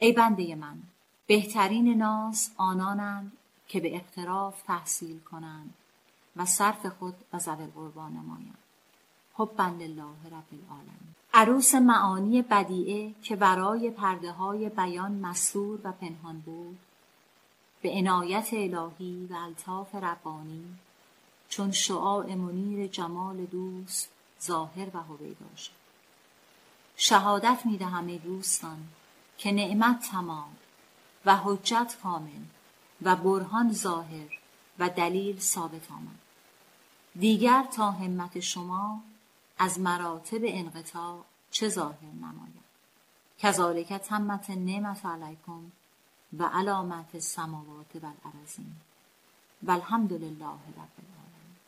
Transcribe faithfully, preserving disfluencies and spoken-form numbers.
ای بنده من، بهترین ناس آنانند که به اقتراف تحصیل کنند و صرف خود و ذوی القربی نمایند. حبا لله رب العالمین. عروس معانی بدیعه که ورای پرده های بیان مستور و پنهان بود، به عنایت الهی و الطاف ربانی چون شعاع منیر جمال دوست ظاهر و هویدا شد. شهادت می دهم ای دوستان که نعمت تمام و حجت کامل و برهان ظاهر و دلیل ثابت آمد. دیگر تا همت شما از مراتب انقطاع چه ظاهر نماید. کذالک تمت النعمة علیکم و علی من فی السماوات و الارضین و الحمد لله رب العالمین.